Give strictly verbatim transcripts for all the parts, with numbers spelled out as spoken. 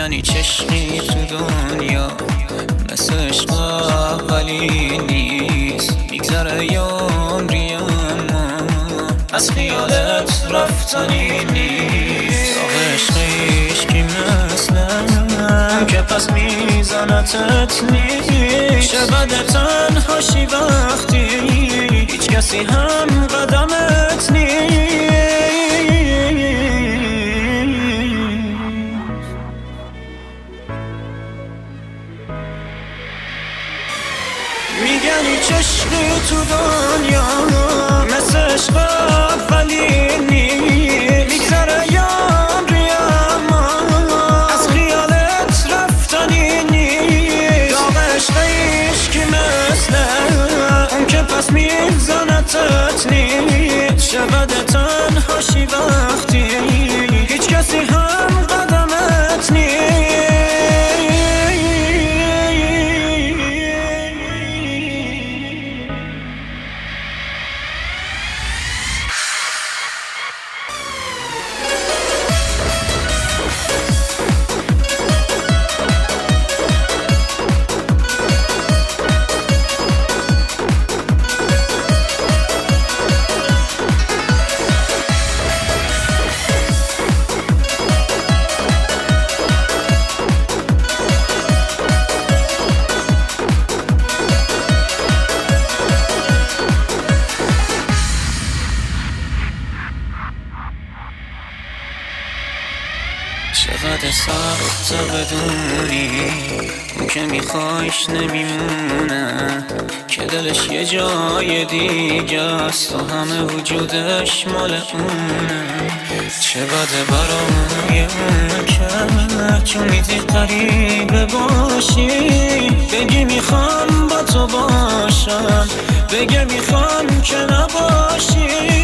میگن هیچ عشقی تو دنیا مثل عشق اولی نیست. میگذره عمری اما از خیالت رفتنی نیست. آقا عشق عشقی مثلم که پس میزنتت نیست. چه بده تنهاشی وقتی هیچ کسی هم قدمت نیست. میگن هیچ عشقی تو دنیا مثل عشق اولی نیست. میگذره عمری اما از خیالت رفتنی نیست. داغ عشق عشقی مثل اون که پس میزنتت نیست. چه بده تنهاشی وقتی هیچ کسی هم قدمت نیست. چقدر سخت بدونی اون که میخوایش نمیمونه، که دلش یه جای دیگه است و همه وجودش مال اونه. چه بده برای اون که چون میدی قریبه باشی، بگی میخوام با تو باشم، بگه میخوام که نباشی.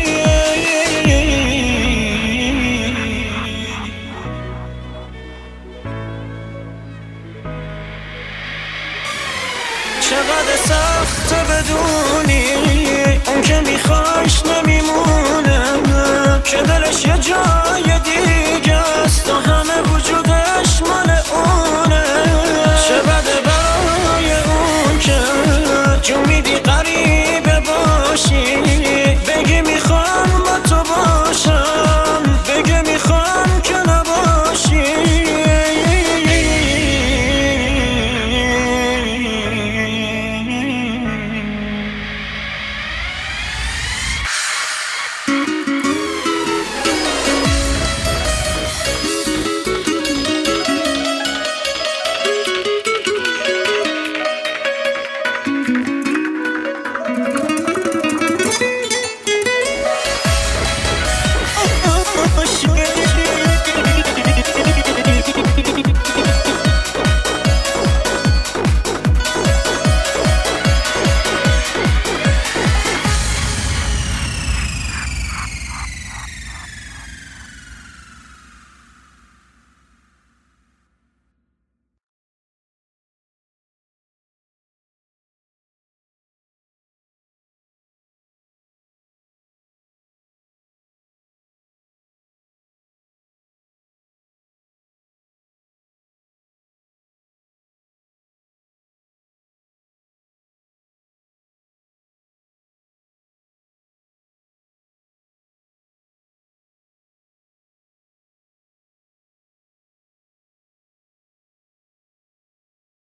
چقدر سخت بدونی اون که میخوایش نمیمونه، که دلش یه جای